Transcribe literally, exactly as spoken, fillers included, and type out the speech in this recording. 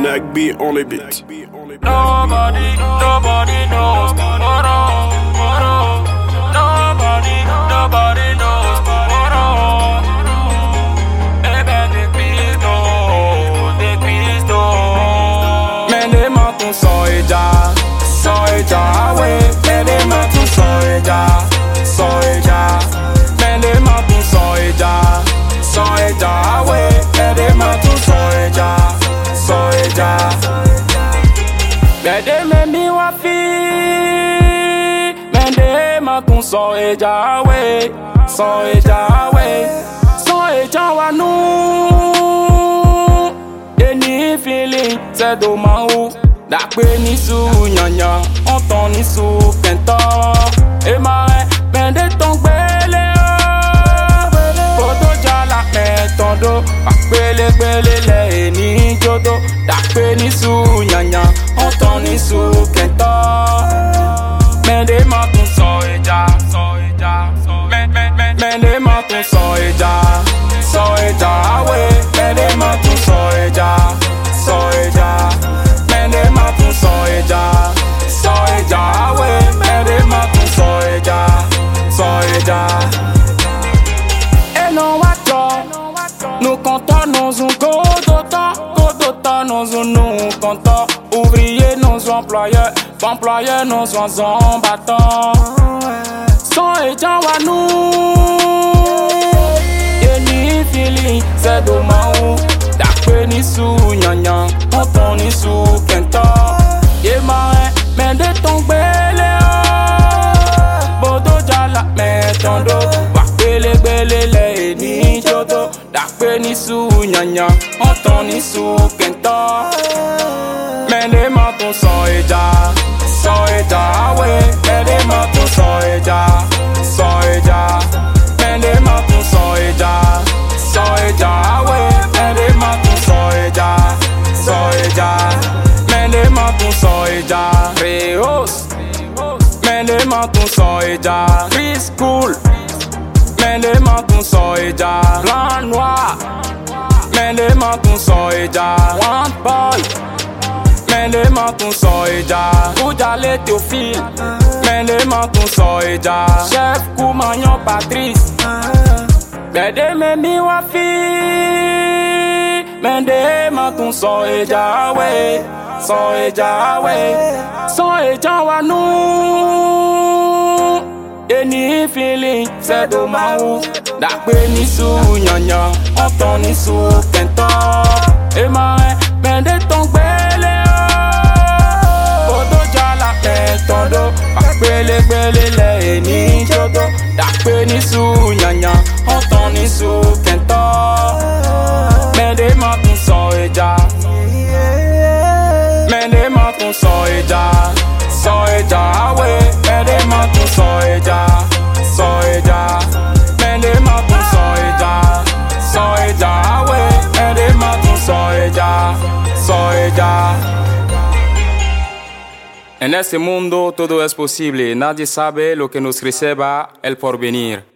Neck beat on the beat. Nobody, nobody knows tomorrow, tomorrow. Nobody, nobody knows tomorrow. Baby, the quiz no, the quiz no. Men de matou só eja, só eja, ouais. Men de matou só eja, só eja. Men de matou só eja, só eja, ouais. Men de matou só eja, só eja. Mende me mi wafi, mende ma kun so eja we, so eja we, so eja wa nu. Any feeling c'est do ma ou, dakpe ni sou nyanya, onton ni sou kento. E ma mende ton gbele o, poto jala me tondo, akpele gbele le ni jodo, dakpe ni sou nyanya. Tony sou kento, men de matou so eja, so eja, so men men men men de matou so eja, so eja we, men de matou so eja, so eja, men de matou so eja, so eja we, men de matou so eja, so eja. E non wacho, nous comptons nous un godota, godota nous un nous comptons. Ouvriers, nos employeurs, employeurs, nos combattants. Son étant à nous, et ni feeling, c'est dommage. D'après ni sous nyanyan, on ni sous kento. Yé marin, mais de ton belé, bodo jala, mais ton dos. Wakele bele le ni jodo. D'après ni sous nyanyan, on ni sous kento. Men de matou so eja, so eja we. Men de matou so eja, so eja. Men de matou so eja, so eja we. Men de matou so eja, so eja. Men de matou so eja, Reos. Men de matou so eja, Chris Cool. Men de matou so eja, Blanc Noir. Men de matou so eja, One Boy. Men de matou so eja, Koujale Théophile. Men de matou so eja, Chef Koumanyon Patrice. Men de me mi wafi, men de matou so eja we, so eja we, so eja wa nou. Any feeling c'est dommage, d'après ni sou nyanya, onton ni sou kento. E marin, men de ton gbele tondo, akpele gbele le ni jodo, dakpe ni sou nyanya, onton ni sou kento. Men de matou so eja, men de matou so eja, so eja we. Men de matou so eja, so eja. Men de matou so eja, so eja we. Men de matou so eja, so eja. En este mundo todo es posible, nadie sabe lo que nos reserva el porvenir.